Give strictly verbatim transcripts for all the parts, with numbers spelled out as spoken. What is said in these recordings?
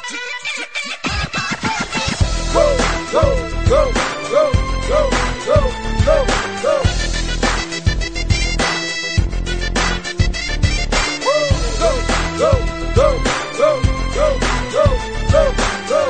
Go, go, go, go, go, go, go, go. Go, go, go, go, go, go, go, go.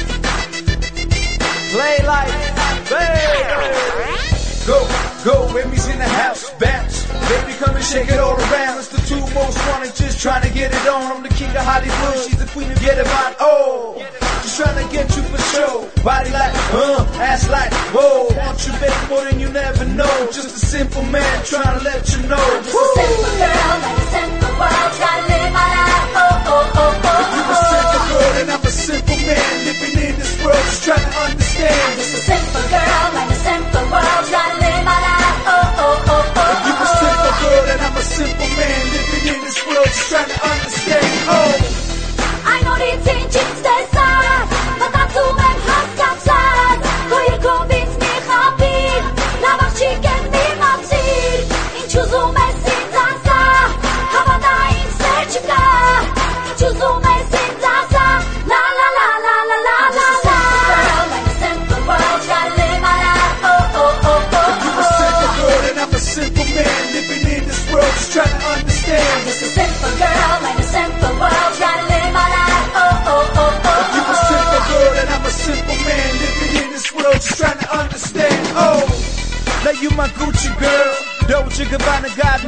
Play like, baby. Go, go, Remy's in the house, bounce. Baby, come and shake it all around. It's the two most wanted, just trying to get it on. I'm the king of Hollywood, she's the queen of get about. Oh, just trying to get you for show. Body like, uh, ass like, whoa. Want you, baby, more than you never know. Just a simple man trying to let you know. Just a simple girl, like a simple world, trying to live my life. Oh, oh, oh, oh, oh. You're a simple girl and I'm a simple man, living in this world, just trying to understand. Just a simple girl, like a simple world, trying to live my life. Oh, oh, oh, oh, oh. You're a simple girl and I'm a simple man, living in this world, just trying to understand. Oh, I know these things they sad, but that's who I'm hot sad. Go you convince me happy, lava chicken me mati. In chuzu mesin zaza, havada in serchika. In chuzu mesin zaza, la la la la la la la la. Girl, like a simple world, trying to live my life. Oh, oh, oh, oh. you're a simple girl and I'm a simple man, living in this world, just trying to understand. Just a simple girl, like a simple world, trying to live my life. Oh, oh, oh, oh. You're a simple girl and I'm a simple man, living in this world, just trying to understand. Oh, now you my Gucci girl, Dolce Gabbana got